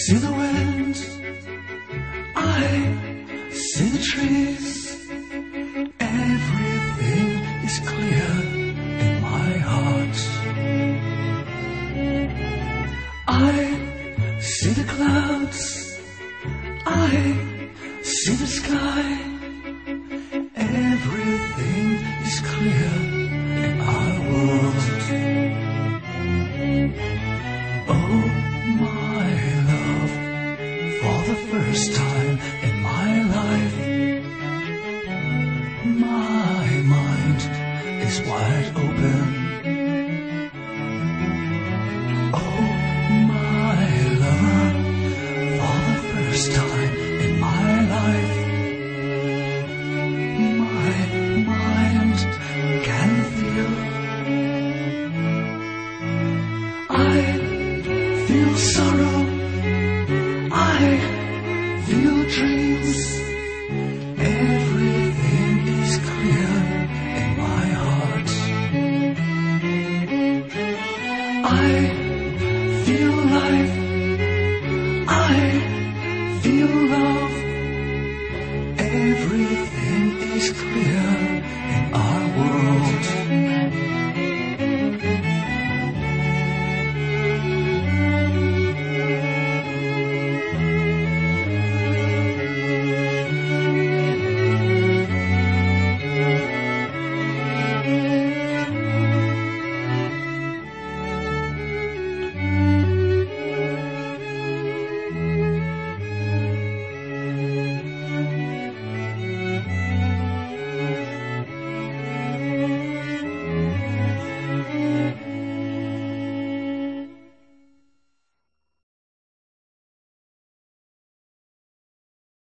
see the wind, I see the trees. Everything is clear in my heart. I see the clouds, I see the sky. Everything is clear in our world. Oh, my love, for the first time in my life, my mind is wide open. Oh, my lover, for the first time in my life, my mind can feel. I feel sorrow, I feel dreams.